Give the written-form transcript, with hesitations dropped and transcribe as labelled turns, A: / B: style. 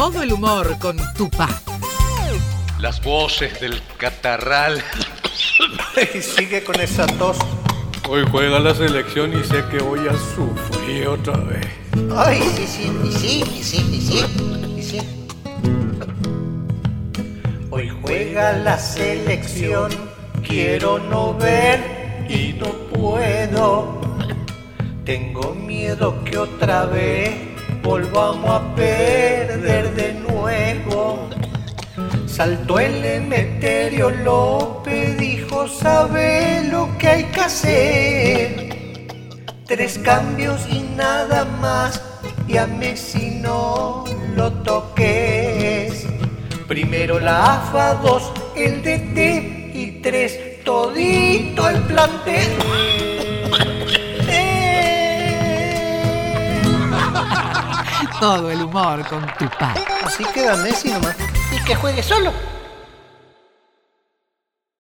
A: Todo el humor con Tupá.
B: Las voces del catarral.
C: Y sigue con esa tos.
D: Hoy juega la selección y sé que voy a sufrir otra vez.
C: Ay, sí. Hoy juega la selección, quiero no ver y no puedo. Tengo miedo que otra vez volvamos a perder de nuevo. Saltó el Emeterio López, dijo, sabe lo que hay que hacer. 3 cambios y nada más, y a Messi no lo toques. Primero la AFA, 2 el DT y 3 todito el plantel.
A: Todo el humor con Tupá.
C: Así queda Messi nomás. Y que juegue solo.